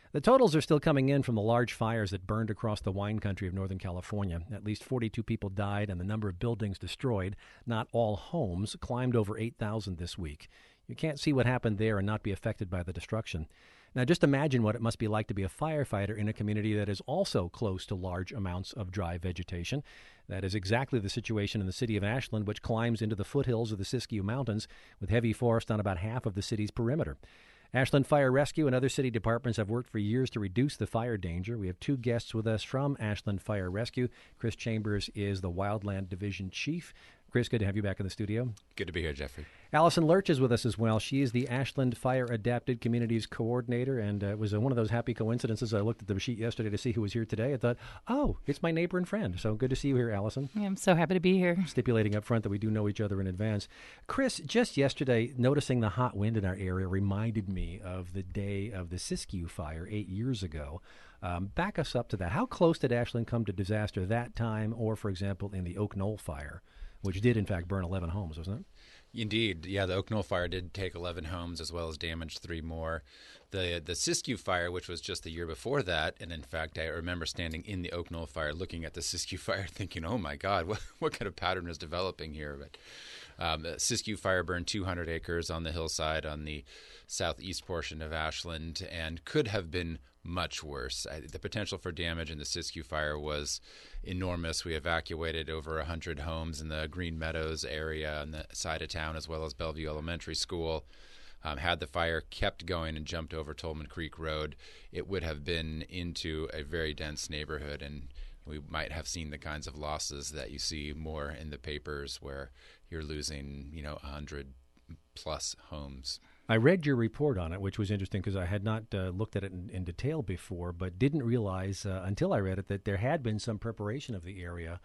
The totals are still coming in from the large fires that burned across the wine country of Northern California. At least 42 people died and the number of buildings destroyed, not all homes, climbed over 8,000 this week. You can't see what happened there and not be affected by the destruction. Now, just imagine what it must be like to be a firefighter in a community that is also close to large amounts of dry vegetation. That is exactly the situation in the city of Ashland, which climbs into the foothills of the Siskiyou Mountains with heavy forest on about half of the city's perimeter. Ashland Fire Rescue and other city departments have worked for years to reduce the fire danger. We have two guests with us from Ashland Fire Rescue. Chris Chambers is the Wildland Division Chief. Chris, good to have you back in the studio. Good to be here, Jeffrey. Allison Lurch is with us as well. She is the Ashland Fire Adapted Communities Coordinator, and it was one of those happy coincidences. I looked at the sheet yesterday to see who was here today. I thought, oh, it's my neighbor and friend. So good to see you here, Allison. Yeah, I'm so happy to be here. Stipulating up front that we do know each other in advance. Chris, just yesterday, noticing the hot wind in our area reminded me of the day of the Siskiyou fire 8 years ago. Back us up to that. How close did Ashland come to disaster that time, or, for example, in the Oak Knoll fire, which did, in fact, burn 11 homes, wasn't it? Indeed. Yeah, the Oak Knoll fire did take 11 homes as well as damage 3 more. The Siskiyou fire, which was just the year before that, and in fact, I remember standing in the Oak Knoll fire looking at the Siskiyou fire thinking, oh my God, what kind of pattern is developing here? But the Siskiyou fire burned 200 acres on the hillside on the southeast portion of Ashland and could have been much worse. The potential for damage in the Siskiyou fire was enormous. We evacuated over 100 homes in the Green Meadows area on the side of town, as well as Bellevue Elementary School. Had the fire kept going and jumped over Tolman Creek Road, it would have been into a very dense neighborhood, and we might have seen the kinds of losses that you see more in the papers where you're losing, 100 plus homes. I read your report on it, which was interesting because I had not looked at it in detail before, but didn't realize until I read it that there had been some preparation of the area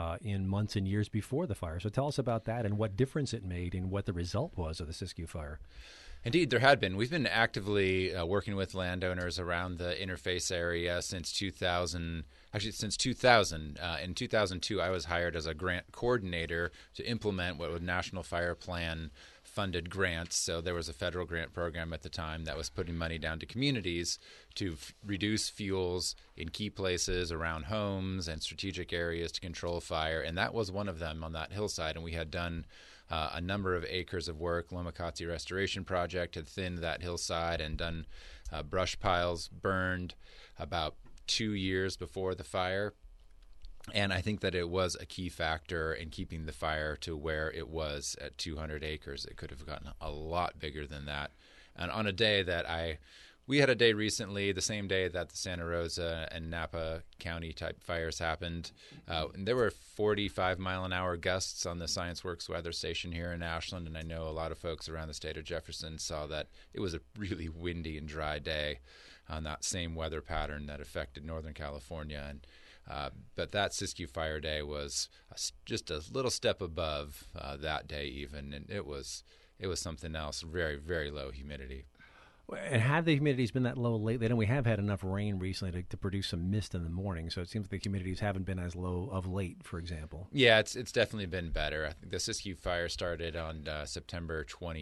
in months and years before the fire. So tell us about that and what difference it made in what the result was of the Siskiyou fire. Indeed, there had been. We've been actively working with landowners around the interface area since 2000. Actually, since 2000. In 2002, I was hired as a grant coordinator to implement what was National Fire Plan funded grants. So there was a federal grant program at the time that was putting money down to communities to reduce fuels in key places around homes and strategic areas to control fire. And that was one of them on that hillside. And we had done a number of acres of work. Lomacatsi Restoration Project had thinned that hillside and done brush piles burned about 2 years before the fire. And I think that it was a key factor in keeping the fire to where it was at 200 acres. It could have gotten a lot bigger than that. And on a day that we had a day recently, the same day that the Santa Rosa and Napa County type fires happened, and there were 45-mile-an-hour gusts on the ScienceWorks weather station here in Ashland, and I know a lot of folks around the state of Jefferson saw that it was a really windy and dry day on that same weather pattern that affected Northern California. And but that Siskiyou fire day was just a little step above that day even, and it was something else. Very, very low humidity. And have the humidities been that low lately? And we have had enough rain recently to produce some mist in the morning, so it seems like the humidities haven't been as low of late, for example. Yeah, it's definitely been better. I think the Siskiyou fire started on September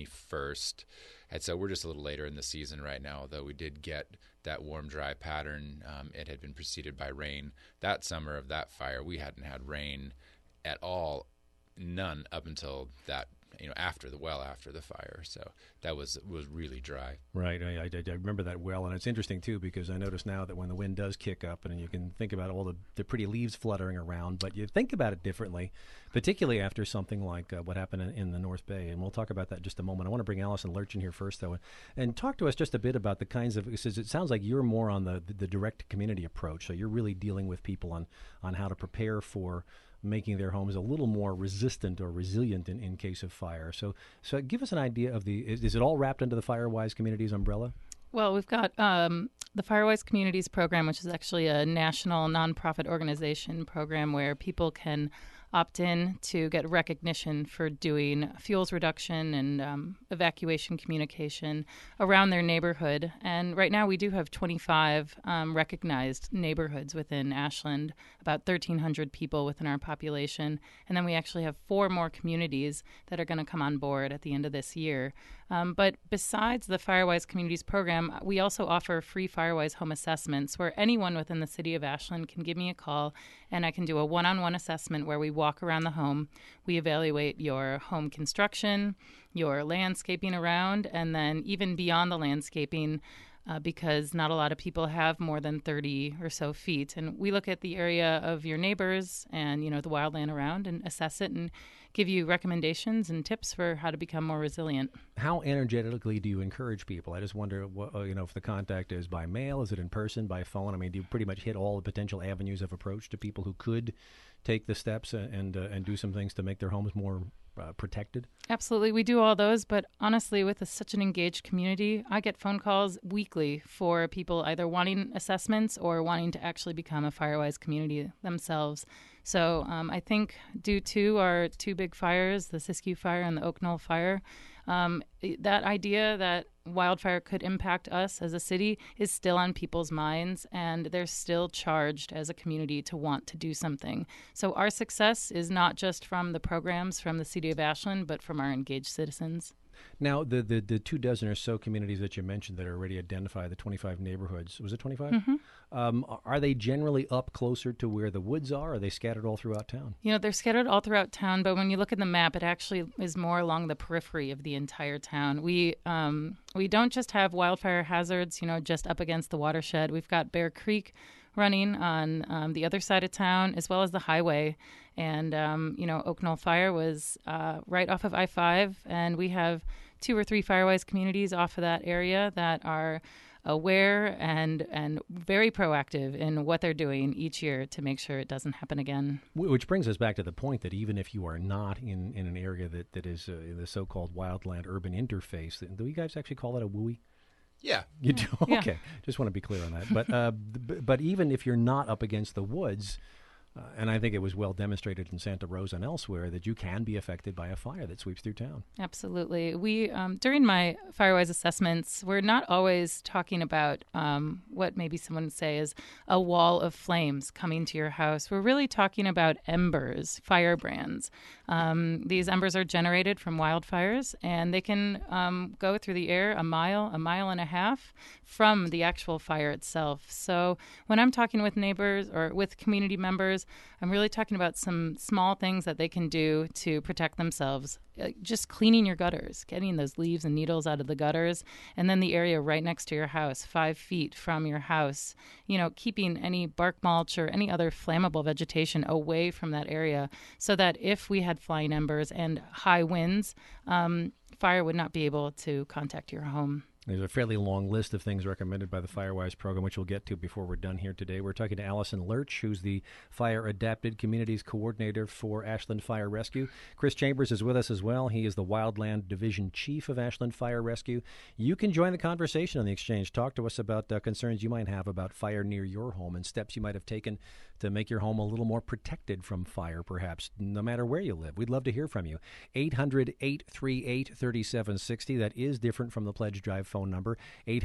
21st, and so we're just a little later in the season right now, although we did get that warm, dry pattern. It had been preceded by rain. That summer of that fire, we hadn't had rain at all, none up until that, after the fire. So that was really dry. Right. I remember that well. And it's interesting, too, because I notice now that when the wind does kick up and you can think about all the pretty leaves fluttering around, but you think about it differently, particularly after something like what happened in the North Bay. And we'll talk about that in just a moment. I want to bring Allison Lurch in here first, though, and talk to us just a bit about the kinds of, because it sounds like you're more on the direct community approach. So you're really dealing with people on how to prepare for making their homes a little more resistant or resilient in case of fire. So give us an idea of is it all wrapped under the FireWise Communities umbrella? Well, we've got the FireWise Communities program, which is actually a national nonprofit organization program where people can opt in to get recognition for doing fuels reduction and evacuation communication around their neighborhood. And right now we do have 25 recognized neighborhoods within Ashland, about 1,300 people within our population. And then we actually have 4 more communities that are going to come on board at the end of this year. But besides the Firewise Communities program, we also offer free Firewise home assessments where anyone within the city of Ashland can give me a call and I can do a one-on-one assessment where we walk around the home. We evaluate your home construction, your landscaping around, and then even beyond the landscaping, because not a lot of people have more than 30 or so feet. And we look at the area of your neighbors and, the wildland around and assess it and give you recommendations and tips for how to become more resilient. How energetically do you encourage people? I just wonder, if the contact is by mail, is it in person, by phone? I mean, do you pretty much hit all the potential avenues of approach to people who could take the steps and do some things to make their homes more protected? Absolutely. We do all those. But honestly, with such an engaged community, I get phone calls weekly for people either wanting assessments or wanting to actually become a Firewise community themselves. So I think due to our two big fires, the Siskiyou Fire and the Oak Knoll Fire, that idea that wildfire could impact us as a city is still on people's minds, and they're still charged as a community to want to do something. So our success is not just from the programs from the city of Ashland, but from our engaged citizens. Now, the 24 or so communities that you mentioned that are already identified, the 25 neighborhoods, was it 25? Mm-hmm. Are they generally up closer to where the woods are, or are they scattered all throughout town? They're scattered all throughout town, but when you look at the map, it actually is more along the periphery of the entire town. We don't just have wildfire hazards, just up against the watershed. We've got Bear Creek running on the other side of town, as well as the highway. And, Oak Knoll Fire was right off of I-5, and we have 2 or 3 Firewise communities off of that area that are aware and very proactive in what they're doing each year to make sure it doesn't happen again. Which brings us back to the point that even if you are not in an area that is the so-called wildland urban interface, do you guys actually call that a WUI? Yeah. You do? Yeah. Okay. Just want to be clear on that. But even if you're not up against the woods, and I think it was well demonstrated in Santa Rosa and elsewhere that you can be affected by a fire that sweeps through town. Absolutely. We, during my Firewise assessments, we're not always talking about what maybe someone would say is a wall of flames coming to your house. We're really talking about embers, firebrands. These embers are generated from wildfires, and they can go through the air a mile and a half from the actual fire itself. So when I'm talking with neighbors or with community members, I'm really talking about some small things that they can do to protect themselves. Just cleaning your gutters, getting those leaves and needles out of the gutters, and then the area right next to your house, 5 feet from your house, keeping any bark mulch or any other flammable vegetation away from that area so that if we had flying embers and high winds, fire would not be able to contact your home. There's a fairly long list of things recommended by the Firewise program, which we'll get to before we're done here today. We're talking to Allison Lurch, who's the Fire Adapted Communities Coordinator for Ashland Fire Rescue. Chris Chambers is with us as well. He is the Wildland Division Chief of Ashland Fire Rescue. You can join the conversation on the Exchange. Talk to us about concerns you might have about fire near your home and steps you might have taken to make your home a little more protected from fire, perhaps, no matter where you live. We'd love to hear from you. 800-838-3760. That is different from the Pledge Drive phone number,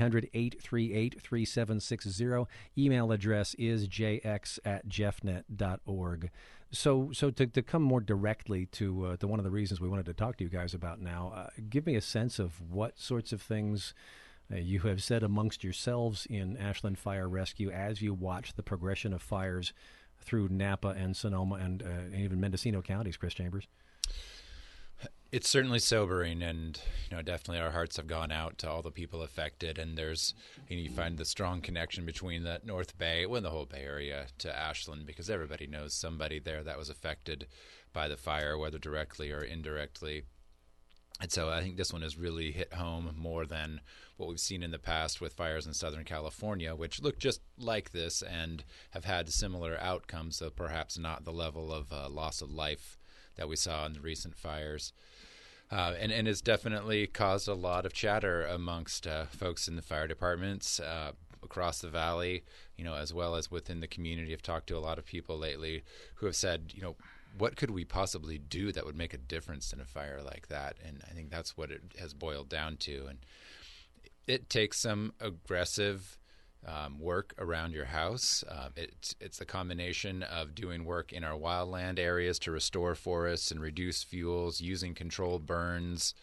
800-838-3760. Email address is jx@jeffnet.org. So to come more directly to one of the reasons we wanted to talk to you guys about now, give me a sense of what sorts of things you have said amongst yourselves in Ashland Fire Rescue as you watch the progression of fires through Napa and Sonoma and even Mendocino counties, Chris Chambers. It's certainly sobering, and definitely our hearts have gone out to all the people affected. And there's, you find the strong connection between the North Bay, the whole Bay Area, to Ashland, because everybody knows somebody there that was affected by the fire, whether directly or indirectly. And so I think this one has really hit home more than what we've seen in the past with fires in Southern California, which look just like this and have had similar outcomes, though perhaps not the level of loss of life that we saw in the recent fires. And it's definitely caused a lot of chatter amongst folks in the fire departments across the valley, as well as within the community. I've talked to a lot of people lately who have said, what could we possibly do that would make a difference in a fire like that? And I think that's what it has boiled down to. And it takes some aggressive work around your house. It's the combination of doing work in our wildland areas to restore forests and reduce fuels, using controlled burns,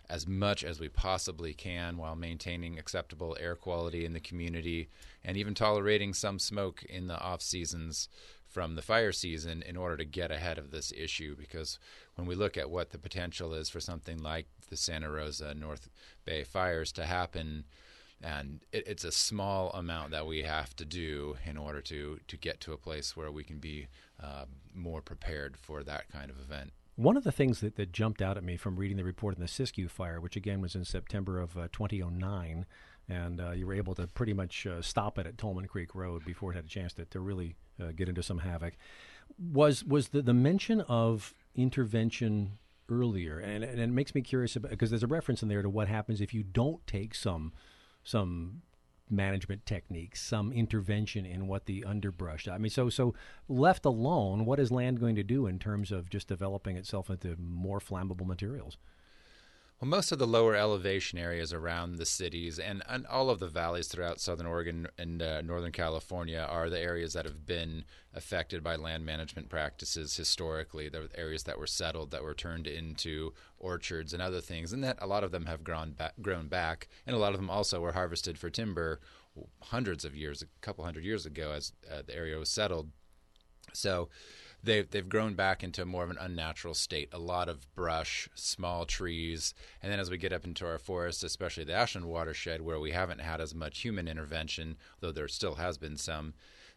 as much as we possibly can while maintaining acceptable air quality in the community and even tolerating some smoke in the off seasons from the fire season in order to get ahead of this issue. Because when we look at what the potential is for something like the Santa Rosa North Bay fires to happen, and it's a small amount that we have to do in order to get to a place where we can be more prepared for that kind of event. One of the things that jumped out at me from reading the report on the Siskiyou fire, which again was in September of 2009, and you were able to pretty much stop it at Tolman Creek Road before it had a chance to really get into some havoc, was the mention of intervention earlier. And it makes me curious about, because there's a reference in there to what happens if you don't take some management techniques, some intervention in what the underbrush. I mean, so left alone, what is land going to do in terms of just developing itself into more flammable materials? Well, most of the lower elevation areas around the cities and all of the valleys throughout southern Oregon and northern California are the areas that have been affected by land management practices historically. The areas that were settled, that were turned into orchards and other things, and that a lot of them have grown back, and a lot of them also were harvested for timber hundreds of years, a couple hundred years ago as the area was settled. So they've grown back into more of an unnatural state. A lot of brush, small trees, and then as we get up into our forests, especially the Ashland watershed, where we haven't had as much human intervention, though there still has been some,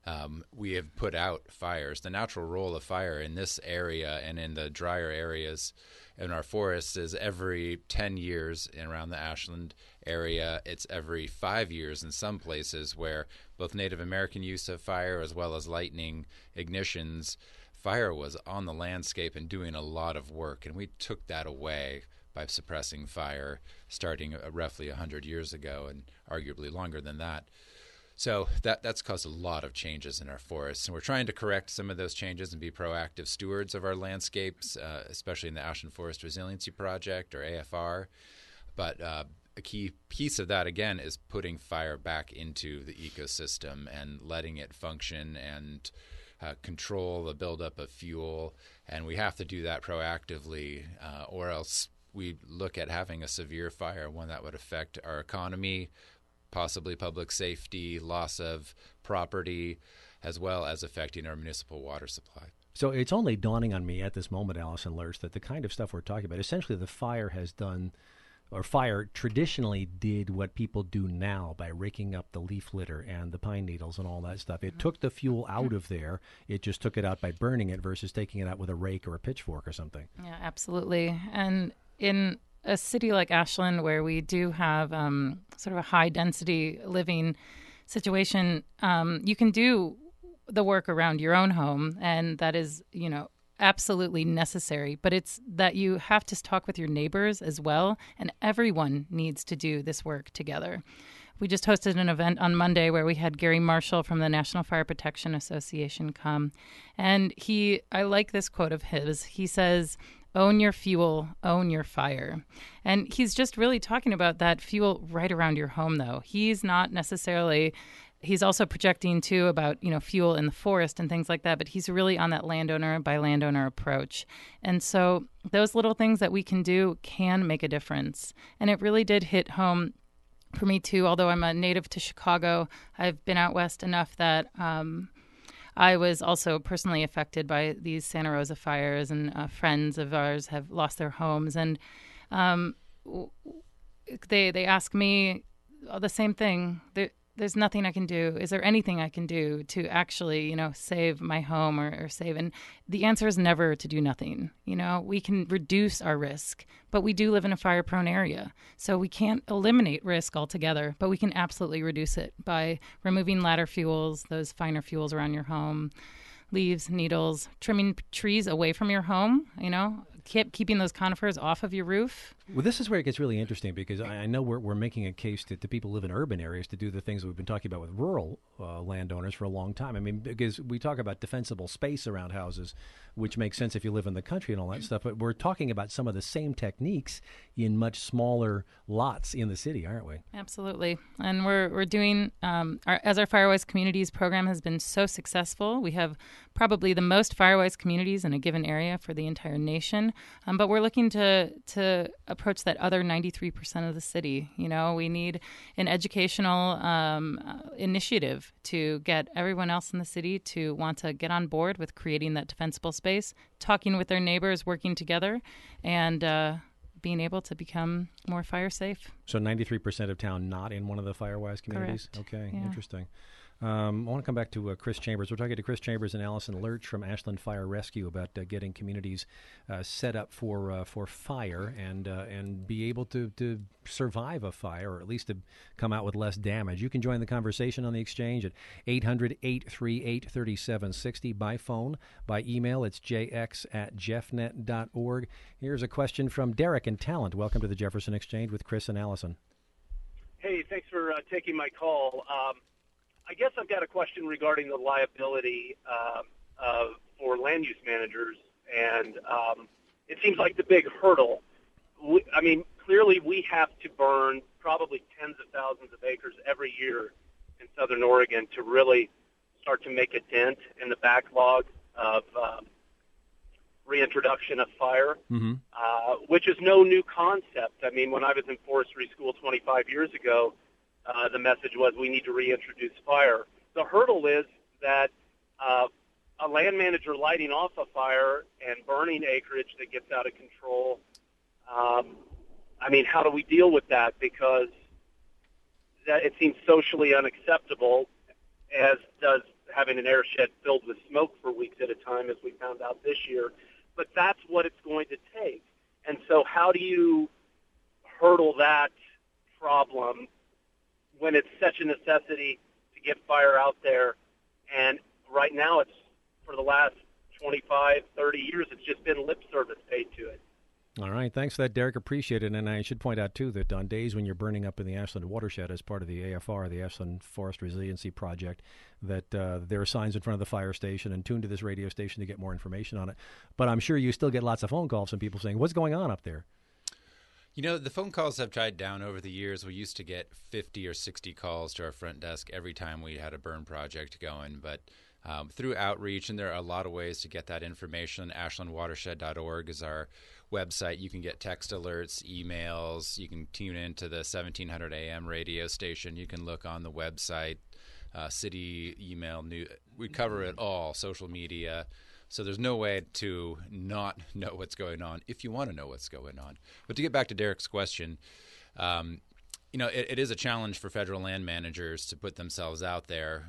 we have put out fires. The natural role of fire in this area and in the drier areas in our forests is every 10 years around the Ashland area. It's every 5 years in some places, where both Native American use of fire as well as lightning ignitions, fire was on the landscape and doing a lot of work, and we took that away by suppressing fire starting roughly 100 years ago, and arguably longer than that. So that's caused a lot of changes in our forests, and we're trying to correct some of those changes and be proactive stewards of our landscapes, especially in the Ashland Forest Resiliency Project, or AFR. But a key piece of that, again, is putting fire back into the ecosystem and letting it function and control the buildup of fuel. And we have to do that proactively, or else we look at having a severe fire, one that would affect our economy, possibly public safety, loss of property, as well as affecting our municipal water supply. So it's only dawning on me at this moment, Allison Lurch, that the kind of stuff we're talking about, essentially the fire has done, or fire traditionally did what people do now by raking up the leaf litter and the pine needles and all that stuff. It took the fuel out of there. It just took it out by burning it versus taking it out with a rake or a pitchfork or something. Yeah, absolutely. And in a city like Ashland, where we do have sort of a high-density living situation, you can do the work around your own home, and that is, absolutely necessary. But it's that you have to talk with your neighbors as well, and everyone needs to do this work together. We just hosted an event on Monday where we had Gary Marshall from the National Fire Protection Association come, and I like this quote of his. He says, "Own your fuel, own your fire." And he's just really talking about that fuel right around your home, though. He's also projecting, too, about, fuel in the forest and things like that, but he's really on that landowner by landowner approach. And so those little things that we can do can make a difference. And it really did hit home for me, too. Although I'm a native to Chicago, I've been out west enough that I was also personally affected by these Santa Rosa fires, and friends of ours have lost their homes. And they ask me the same thing. There's nothing I can do. Is there anything I can do to actually, save my home or save? And the answer is never to do nothing. We can reduce our risk, but we do live in a fire-prone area. So we can't eliminate risk altogether, but we can absolutely reduce it by removing ladder fuels, those finer fuels around your home, leaves, needles, trimming trees away from your home, keeping those conifers off of your roof. Well, this is where it gets really interesting, because I know we're making a case to people who live in urban areas to do the things that we've been talking about with rural landowners for a long time. I mean, because we talk about defensible space around houses, which makes sense if you live in the country and all that stuff, but we're talking about some of the same techniques in much smaller lots in the city, aren't we? Absolutely. And we're doing, as our Firewise Communities program has been so successful, we have probably the most Firewise communities in a given area for the entire nation, but we're looking to approach that other 93% of the city. We need an educational initiative to get everyone else in the city to want to get on board with creating that defensible space, talking with their neighbors, working together, and being able to become more fire safe. So 93% of town not in one of the Firewise communities? Correct. Okay, Yeah. Interesting. I want to come back to Chris Chambers. We're talking to Chris Chambers and Allison Lurch from Ashland Fire Rescue about getting communities set up for fire and be able to survive a fire, or at least to come out with less damage. You can join the conversation on the Exchange at 800-838-3760 by phone, by email. It's jx@jeffnet.org. Here's a question from Derek in Talent. Welcome to the Jefferson Exchange with Chris and Allison. Hey, thanks for taking my call. I guess I've got a question regarding the liability for land use managers, and it seems like the big hurdle. Clearly we have to burn probably tens of thousands of acres every year in Southern Oregon to really start to make a dent in the backlog of reintroduction of fire, which is no new concept. When I was in forestry school 25 years ago, the message was we need to reintroduce fire. The hurdle is that a land manager lighting off a fire and burning acreage that gets out of control, how do we deal with that? Because it seems socially unacceptable, as does having an air shed filled with smoke for weeks at a time, as we found out this year. But that's what it's going to take. And so how do you hurdle that problem when it's such a necessity to get fire out there? And right now, it's for the last 25, 30 years, it's just been lip service paid to it. All right. Thanks for that, Derek. Appreciate it. And I should point out, too, that on days when you're burning up in the Ashland watershed as part of the AFR, the Ashland Forest Resiliency Project, that there are signs in front of the fire station, and tune to this radio station to get more information on it. But I'm sure you still get lots of phone calls from people saying, what's going on up there? The phone calls have died down over the years. We used to get 50 or 60 calls to our front desk every time we had a burn project going. But through outreach, and there are a lot of ways to get that information. AshlandWatershed.org is our website. You can get text alerts, emails. You can tune into the 1700 AM radio station. You can look on the website, city email, news. We cover it all, social media. So there's no way to not know what's going on if you want to know what's going on. But to get back to Derek's question, it is a challenge for federal land managers to put themselves out there.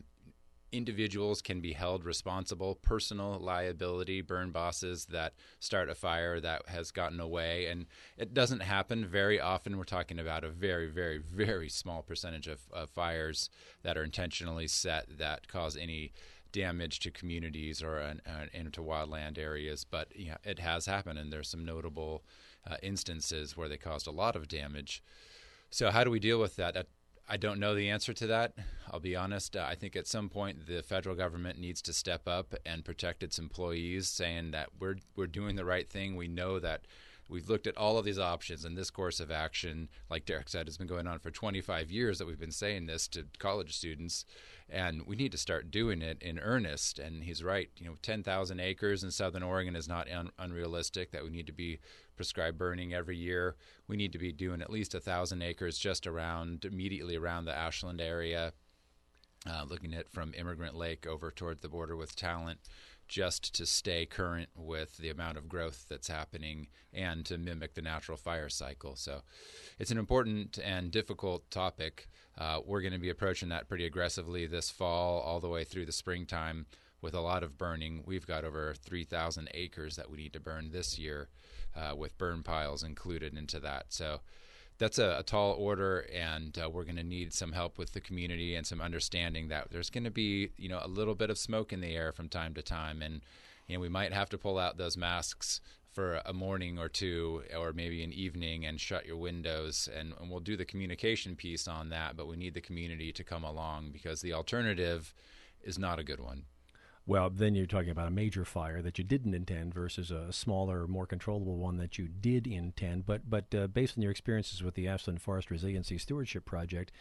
Individuals can be held responsible, personal liability, burn bosses that start a fire that has gotten away. And it doesn't happen very often. We're talking about a very, very, very small percentage of fires that are intentionally set that cause any damage to communities or into wildland areas. But it has happened, and there's some notable instances where they caused a lot of damage. So how do we deal with that? I don't know the answer to that. I'll be honest. I think at some point the federal government needs to step up and protect its employees, saying that we're doing the right thing. We know that we've looked at all of these options, and this course of action, like Derek said, has been going on for 25 years that we've been saying this to college students, and we need to start doing it in earnest. And he's right. 10,000 acres in Southern Oregon is not unrealistic, that we need to be prescribed burning every year. We need to be doing at least 1,000 acres just immediately around the Ashland area, looking at from Immigrant Lake over toward the border with Talent, just to stay current with the amount of growth that's happening and to mimic the natural fire cycle. So it's an important and difficult topic. We're going to be approaching that pretty aggressively this fall, all the way through the springtime, with a lot of burning. We've got over 3,000 acres that we need to burn this year, with burn piles included into that. So that's a tall order, and we're going to need some help with the community and some understanding that there's going to be, a little bit of smoke in the air from time to time, and we might have to pull out those masks for a morning or two, or maybe an evening, and shut your windows, and we'll do the communication piece on that. But we need the community to come along, because the alternative is not a good one. Well, then you're talking about a major fire that you didn't intend versus a smaller, more controllable one that you did intend. But based on your experiences with the Ashland Forest Resiliency Stewardship Project,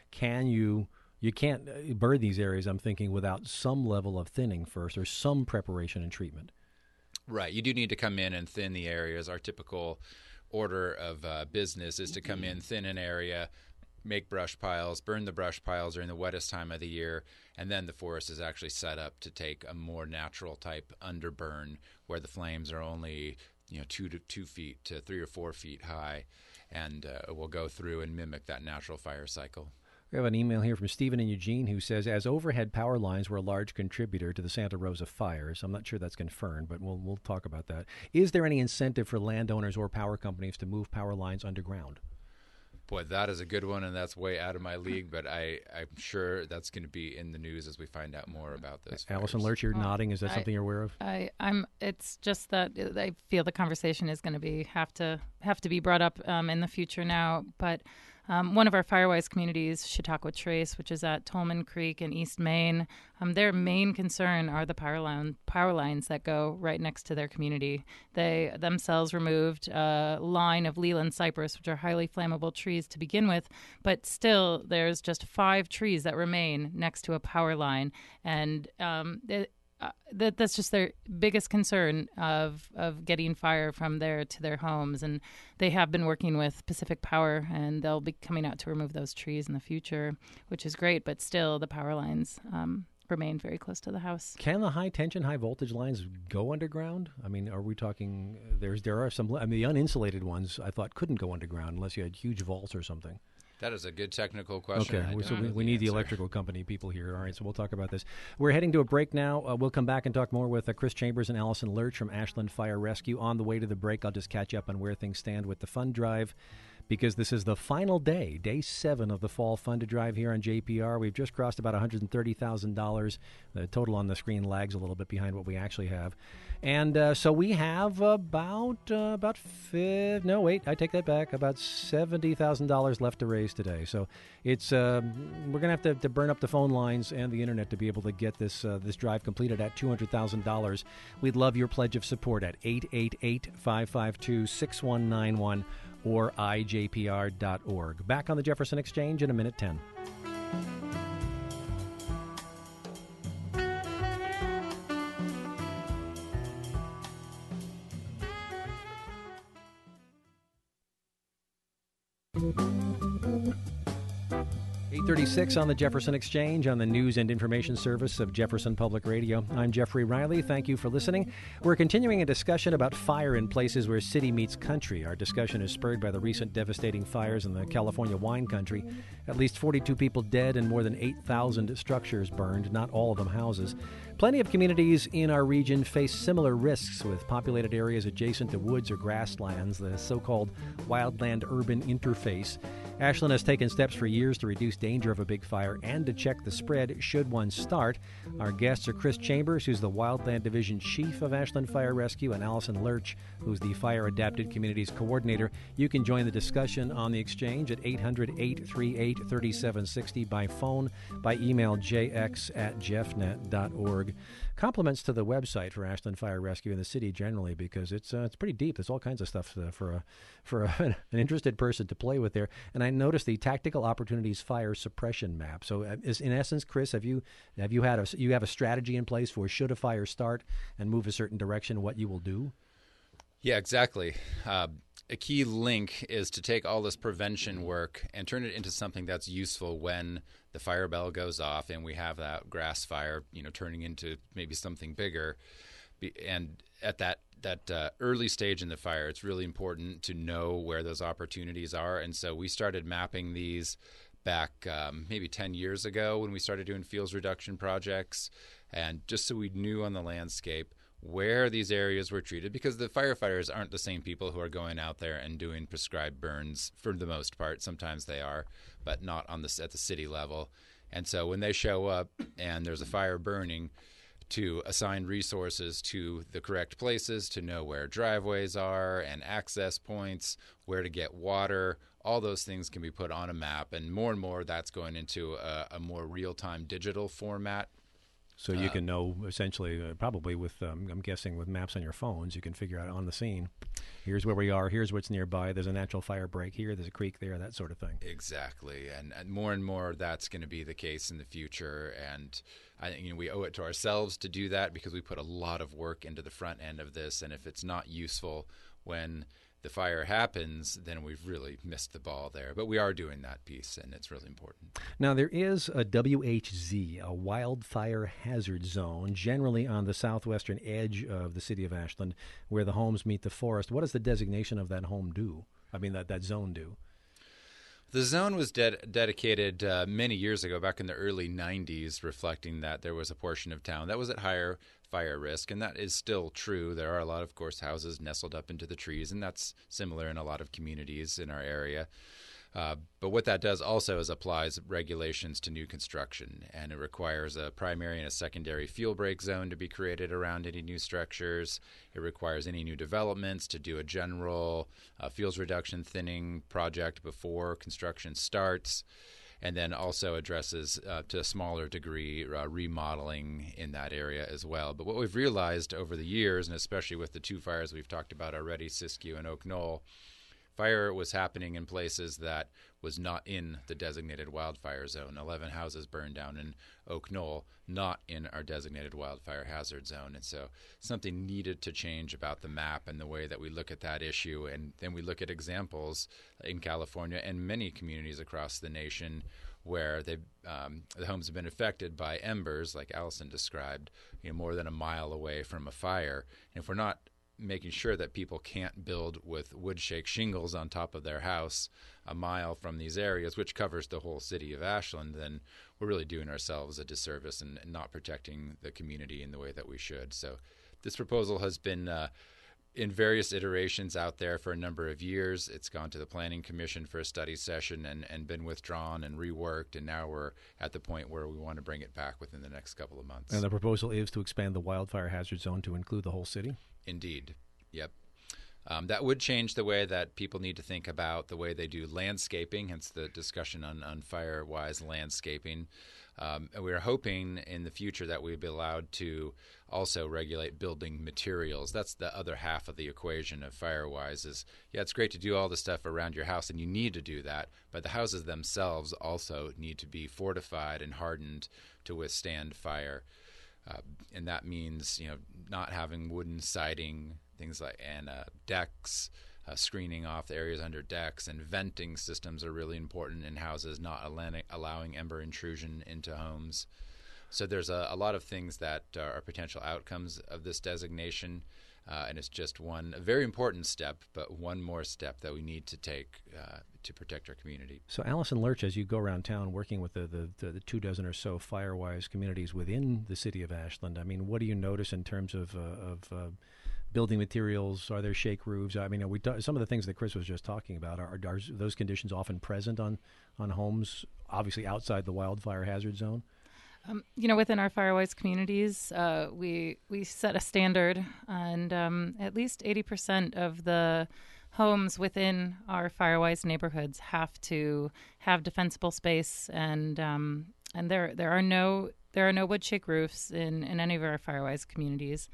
you can't burn these areas, I'm thinking, without some level of thinning first, or some preparation and treatment. Right. You do need to come in and thin the areas. Our typical order of business is to come in, thin an area, make brush piles, burn the brush piles during the wettest time of the year, and then the forest is actually set up to take a more natural type underburn where the flames are only 2 feet to 3 or 4 feet high, and will go through and mimic that natural fire cycle. We have an email here from Stephen in Eugene who says, as overhead power lines were a large contributor to the Santa Rosa fires, I'm not sure that's confirmed, but we'll talk about that. Is there any incentive for landowners or power companies to move power lines underground? Boy, that is a good one, and that's way out of my league, but I'm sure that's going to be in the news as we find out more about this. Allison Lurch, you're nodding. Is that something you're aware of? It's just that I feel the conversation is going to have to be brought up in the future now, but one of our Firewise communities, Chautauqua Trace, which is at Tolman Creek in East Maine, their main concern are the power lines that go right next to their community. They themselves removed a line of Leland cypress, which are highly flammable trees to begin with, but still there's just 5 trees that remain next to a power line, and that's just their biggest concern of getting fire from there to their homes. And they have been working with Pacific Power, and they'll be coming out to remove those trees in the future, which is great. But still, the power lines remain very close to the house. Can the high tension, high voltage lines go underground? I mean, are we talking? There are some. I mean, the uninsulated ones I thought couldn't go underground unless you had huge vaults or something. That is a good technical question. Okay, so we need the electrical company people here. All right, so we'll talk about this. We're heading to a break now. We'll come back and talk more with Chris Chambers and Allison Lurch from Ashland Fire Rescue. On the way to the break, I'll just catch up on where things stand with the fund drive, because this is the final day, day 7 of the fall fund drive here on JPR. We've just crossed about $130,000. The total on the screen lags a little bit behind what we actually have. And so we have about $70,000 left to raise today. So it's we're going to have to burn up the phone lines and the internet to be able to get this drive completed at $200,000. We'd love your pledge of support at 888-552-6191 or ijpr.org. Back on the Jefferson Exchange in a minute 10. .36 on the Jefferson Exchange on the News and Information Service of Jefferson Public Radio. I'm Jeffrey Riley. Thank you for listening. We're continuing a discussion about fire in places where city meets country. Our discussion is spurred by the recent devastating fires in the California wine country. At least 42 people dead and more than 8,000 structures burned, not all of them houses. Plenty of communities in our region face similar risks with populated areas adjacent to woods or grasslands, the so-called wildland-urban interface. Ashland has taken steps for years to reduce danger of a big fire and to check the spread should one start. Our guests are Chris Chambers, who's the Wildland Division Chief of Ashland Fire Rescue, and Allison Lurch, who's the Fire Adapted Communities Coordinator. You can join the discussion on the Exchange at 800-838-3760 by phone, by email jx@jeffnet.org. Compliments to the website for Ashland Fire Rescue in the city generally, because it's pretty deep. There's all kinds of stuff for an interested person to play with there. And I noticed the Tactical Opportunities Fire Suppression Map. So, in essence, Chris, have you have a strategy in place for should a fire start and move a certain direction, what you will do? Yeah, exactly. A key link is to take all this prevention work and turn it into something that's useful when the fire bell goes off and we have that grass fire, turning into maybe something bigger. And at that early stage in the fire, it's really important to know where those opportunities are. And so we started mapping these back maybe 10 years ago when we started doing fuels reduction projects, and just so we knew on the landscape where these areas were treated, because the firefighters aren't the same people who are going out there and doing prescribed burns for the most part. Sometimes they are, but not at the city level. And so when they show up and there's a fire burning, to assign resources to the correct places, to know where driveways are and access points, where to get water, all those things can be put on a map. And more that's going into a more real-time digital format. So you can know essentially, probably with, I'm guessing with maps on your phones, you can figure out on the scene, here's where we are, here's what's nearby, there's a natural fire break here, there's a creek there, that sort of thing. Exactly. And more that's going to be the case in the future. And I think we owe it to ourselves to do that, because we put a lot of work into the front end of this. And if it's not useful when the fire happens, then we've really missed the ball there. But we are doing that piece, and it's really important. Now, there is a WHZ, a wildfire hazard zone, generally on the southwestern edge of the city of Ashland, where the homes meet the forest. What does the designation of that home do? I mean, that zone do? The zone was dedicated many years ago, back in the early 90s, reflecting that there was a portion of town that was at higher fire risk, and that is still true. There are a lot of course, houses nestled up into the trees, and that's similar in a lot of communities in our area. But what that does also is applies regulations to new construction, and it requires a primary and a secondary fuel break zone to be created around any new structures. It requires any new developments to do a general fuels reduction thinning project before construction starts, and then also addresses to a smaller degree remodeling in that area as well. But what we've realized over the years, and especially with the two fires we've talked about already, Siskiyou and Oak Knoll, fire was happening in places that was not in the designated wildfire zone. 11 houses burned down in Oak Knoll, not in our designated wildfire hazard zone. And so something needed to change about the map and the way that we look at that issue. And then we look at examples in California and many communities across the nation where the homes have been affected by embers, like Allison described, more than a mile away from a fire. And if we're not making sure that people can't build with wood shake shingles on top of their house a mile from these areas, which covers the whole city of Ashland, then we're really doing ourselves a disservice and not protecting the community in the way that we should. So this proposal has been in various iterations out there for a number of years. It's gone to the Planning Commission for a study session and been withdrawn and reworked, and now we're at the point where we want to bring it back within the next couple of months. And the proposal is to expand the wildfire hazard zone to include the whole city? Indeed. Yep. That would change the way that people need to think about the way they do landscaping, hence the discussion on fire-wise landscaping. And we're hoping in the future that we'd be allowed to also regulate building materials. That's the other half of the equation of fire-wise is, it's great to do all the stuff around your house, and you need to do that, but the houses themselves also need to be fortified and hardened to withstand fire. And that means, not having wooden siding, things like, and decks, screening off the areas under decks, and venting systems are really important in houses, not allowing ember intrusion into homes. So there's a lot of things that are potential outcomes of this designation, and it's just a very important step, but one more step that we need to take to protect our community. So, Allison Lurch, as you go around town working with the 24 or so Firewise communities within the city of Ashland, I mean, what do you notice in terms of building materials? Are there shake roofs? I mean, some of the things that Chris was just talking about, are those conditions often present on homes, obviously outside the wildfire hazard zone? Within our Firewise communities, we set a standard, and at least 80% of the homes within our Firewise neighborhoods have to have defensible space, and there are no wood shake roofs in any of our Firewise communities,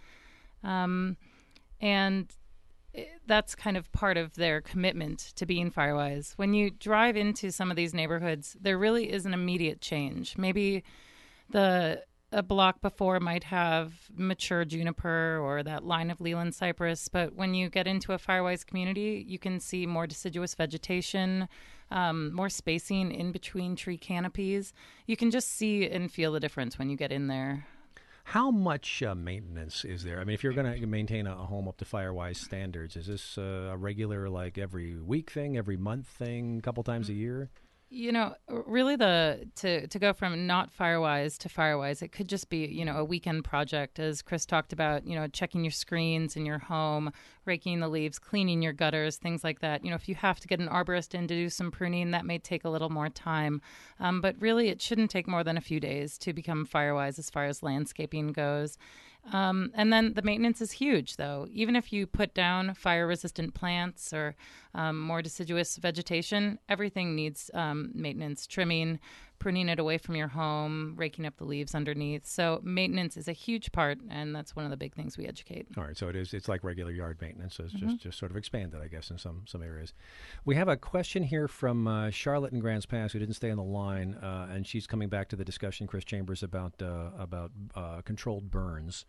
and that's kind of part of their commitment to being Firewise. When you drive into some of these neighborhoods, there really is an immediate change. Maybe a block before might have mature juniper or that line of Leland cypress, but when you get into a Firewise community, you can see more deciduous vegetation, more spacing in between tree canopies. You can just see and feel the difference when you get in there. How much maintenance is there? I mean, if you're going to maintain a home up to Firewise standards, is this a regular, like every week thing, every month thing, a couple times a year? Really to go from not Firewise to Firewise, it could just be, a weekend project, as Chris talked about, checking your screens in your home, raking the leaves, cleaning your gutters, things like that. If you have to get an arborist in to do some pruning, that may take a little more time. But really, it shouldn't take more than a few days to become Firewise as far as landscaping goes. And then the maintenance is huge, though. Even if you put down fire-resistant plants or more deciduous vegetation, everything needs maintenance, trimming, pruning it away from your home, raking up the leaves underneath. So maintenance is a huge part, and that's one of the big things we educate. All right, so it's like regular yard maintenance. So it's just sort of expanded, I guess, in some areas. We have a question here from Charlotte in Grants Pass, who didn't stay on the line, and she's coming back to the discussion, Chris Chambers, about controlled burns.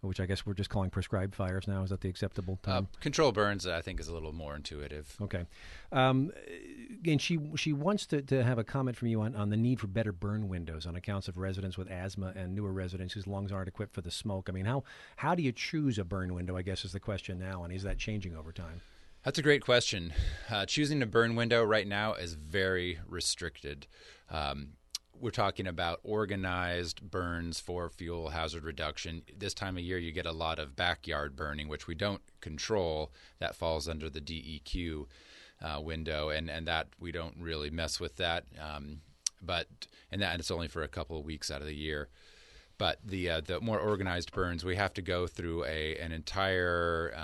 which I guess we're just calling prescribed fires now. Is that the acceptable term? Control burns, I think, is a little more intuitive. Okay. And she wants to have a comment from you on the need for better burn windows on accounts of residents with asthma and newer residents whose lungs aren't equipped for the smoke. I mean, how do you choose a burn window, I guess, is the question now, and is that changing over time? That's a great question. Choosing a burn window right now is very restricted. We're talking about organized burns for fuel hazard reduction. This time of year, you get a lot of backyard burning, which we don't control. That falls under the DEQ window, and that we don't really mess with that. And it's only for a couple of weeks out of the year. But the more organized burns, we have to go through an entire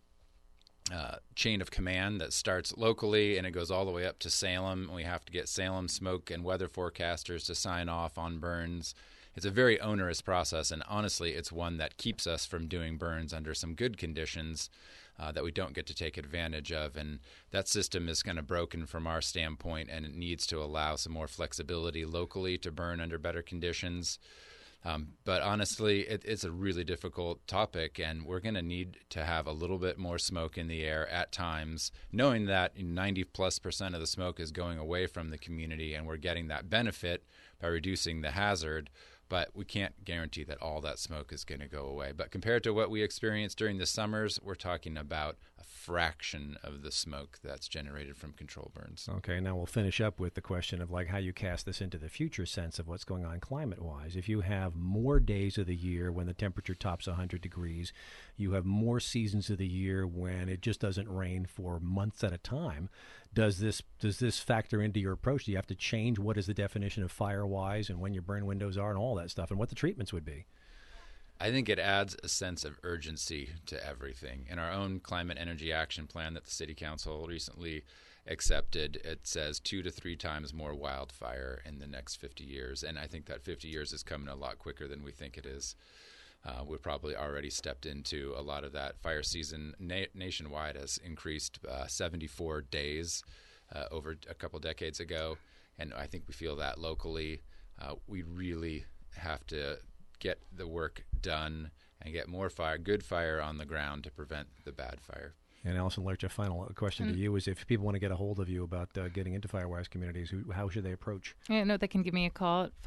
chain of command that starts locally and it goes all the way up to Salem. We have to get Salem smoke and weather forecasters to sign off on burns. It's a very onerous process, and honestly, it's one that keeps us from doing burns under some good conditions that we don't get to take advantage of. And that system is kind of broken from our standpoint, and it needs to allow some more flexibility locally to burn under better conditions. But honestly, it's a really difficult topic, and we're going to need to have a little bit more smoke in the air at times, knowing that 90+% of the smoke is going away from the community, and we're getting that benefit by reducing the hazard. But we can't guarantee that all that smoke is going to go away. But compared to what we experienced during the summers, we're talking about a fraction of the smoke that's generated from control burns. Okay, now we'll finish up with the question of how you cast this into the future sense of what's going on climate-wise. If you have more days of the year when the temperature tops 100 degrees, you have more seasons of the year when it just doesn't rain for months at a time. Does this factor into your approach? Do you have to change what is the definition of fire-wise and when your burn windows are and all that stuff and what the treatments would be? I think it adds a sense of urgency to everything. In our own climate energy action plan that the City Council recently accepted, it says 2 to 3 times more wildfire in the next 50 years. And I think that 50 years is coming a lot quicker than we think it is. We've probably already stepped into a lot of that. Fire season nationwide has increased 74 days over a couple decades ago, and I think we feel that locally. We really have to get the work done and get more good fire on the ground to prevent the bad fire. And Allison Lurch, a final question to you is if people want to get a hold of you about getting into Firewise communities, how should they approach? Yeah, no, they can give me a call at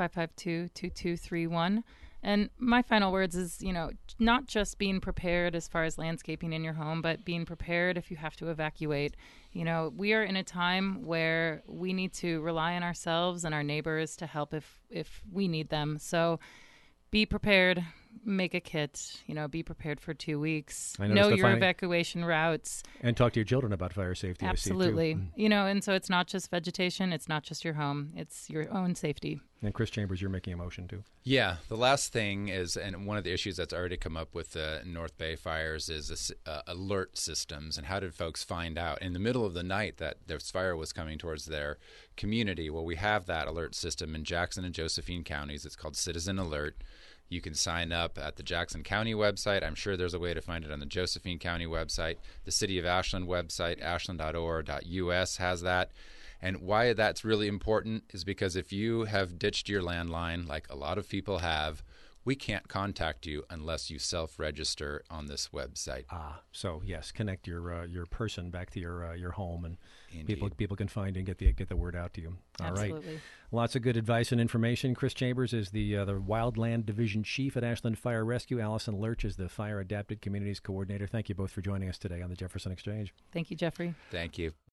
552-2231. And my final words is, not just being prepared as far as landscaping in your home, but being prepared if you have to evacuate. We are in a time where we need to rely on ourselves and our neighbors to help if we need them. So be prepared, make a kit, be prepared for 2 weeks, know your evacuation routes. And talk to your children about fire safety. Absolutely. And so it's not just vegetation, it's not just your home, it's your own safety. And Chris Chambers, you're making a motion too. Yeah, the last thing is, and one of the issues that's already come up with the North Bay fires is alert systems. And how did folks find out in the middle of the night that this fire was coming towards their community? Well, we have that alert system in Jackson and Josephine counties. It's called Citizen Alert. You can sign up at the Jackson County website. I'm sure there's a way to find it on the Josephine County website. The City of Ashland website, ashland.or.us, has that. And why that's really important is because if you have ditched your landline, like a lot of people have, we can't contact you unless you self-register on this website. So yes, connect your person back to your home, and Indeed. people can find and get the word out to you. All Absolutely. right, lots of good advice and information. Chris Chambers is the Wildland Division Chief at Ashland Fire Rescue. Allison Lurch is the Fire Adapted Communities Coordinator. Thank you both for joining us today on the Jefferson Exchange. Thank you, Jeffrey. Thank you.